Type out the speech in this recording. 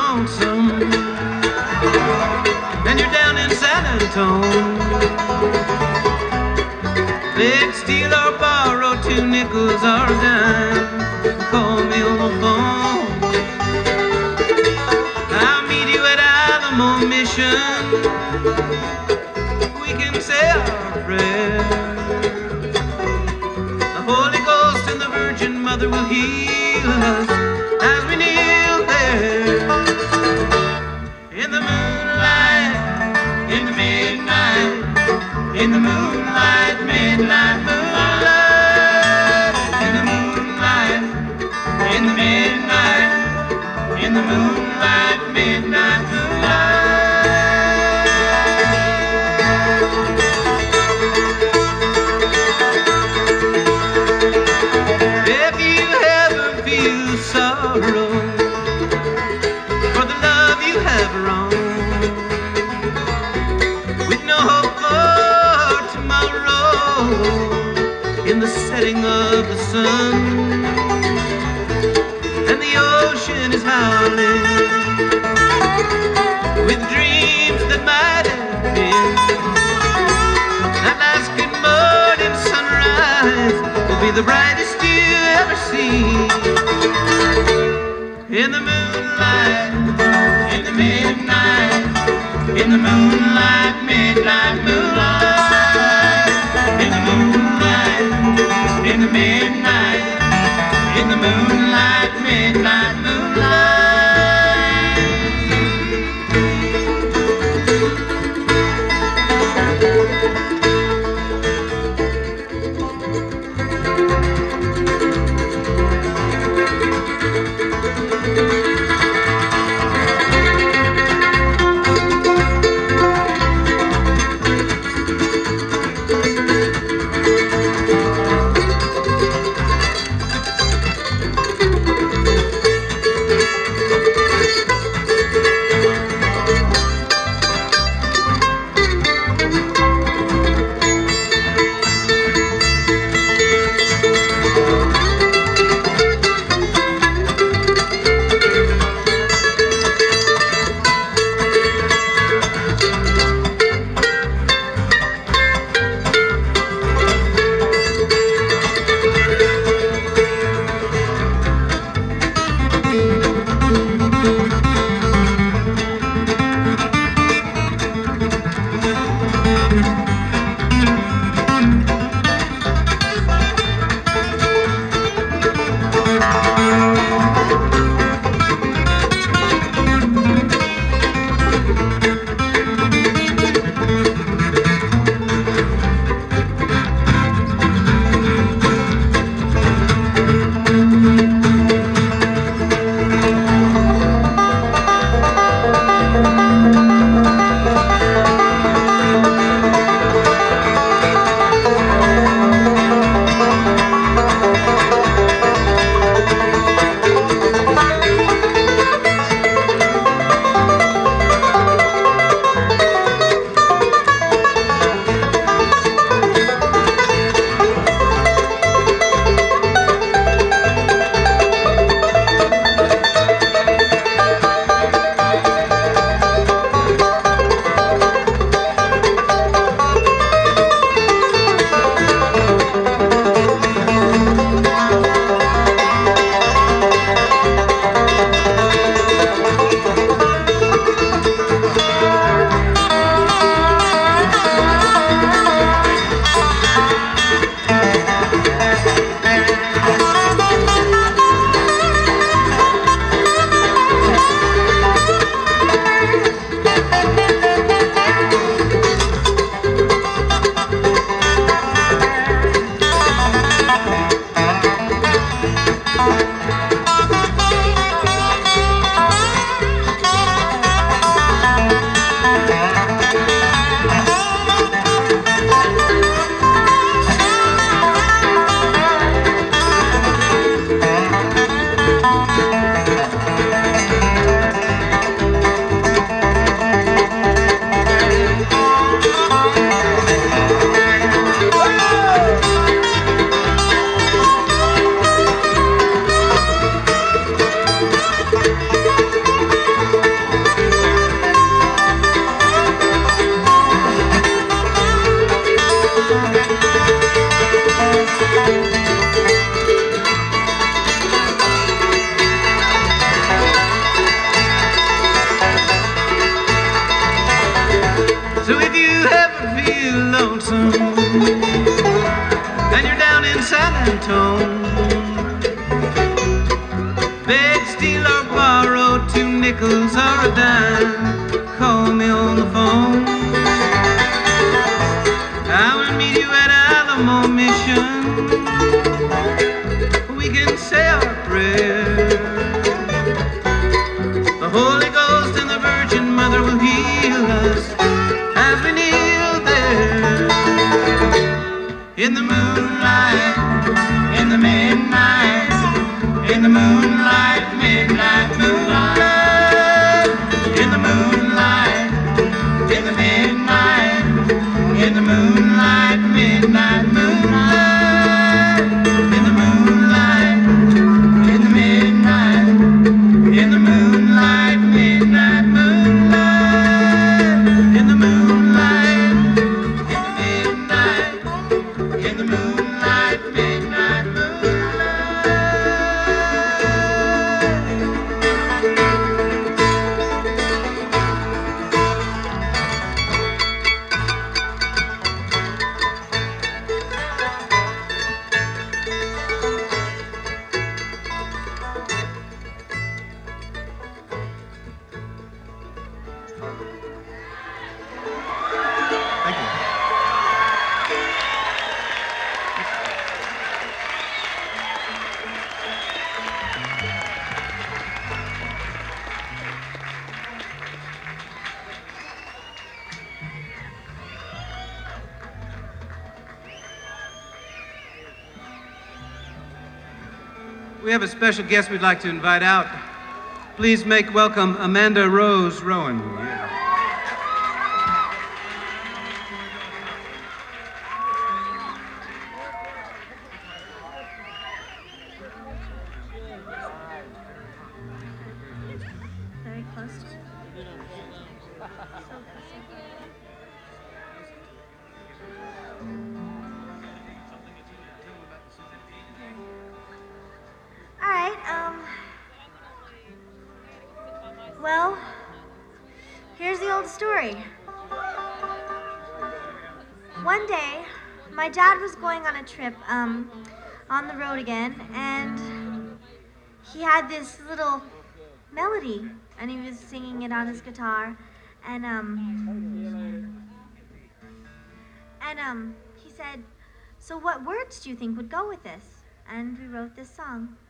lonesome and you're down in San Antone, they'd steal or borrow 2 nickels or a dime, call me on the phone. I'll meet you at Alamo Mission, we can say our prayers. The Holy Ghost and the Virgin Mother will heal us as we kneel there. In the moonlight, in the midnight, in the moonlight, midnight moonlight. In the moonlight, in the midnight, in the moonlight, midnight moonlight. If you ever feel sorrow for the love you have wrong, with no hope for tomorrow, in the setting of the sun, and the ocean is howling with dreams that might have been, that last good morning sunrise will be the brightest you ever see. In the moonlight, in the midnight, in the moonlight, midnight moonlight. In the moonlight, in the midnight, in the moonlight, midnight moonlight. nickels or a dime, call me on the phone. I will meet you at Alamo Mission. We can say our prayer. The Holy Ghost and the Virgin Mother will heal us as we kneel there. In the moonlight, in the midnight, in the moonlight, midnight moonlight, in the moonlight, in the midnight, in the moonlight, midnight moonlight, in the moonlight, in the midnight, in the moonlight, midnight moonlight, in the moonlight, in the midnight, in the moonlight, midnight moonlight. Thank you. We have a special guest we'd like to invite out. Please make welcome Amanda Rose Rowan. Very close to it. All right, well, here's the old story. One day, my dad was going on a trip, on the road again, and he had this little melody, and he was singing it on his guitar, and he said, "So what words do you think would go with this?" And we wrote this song.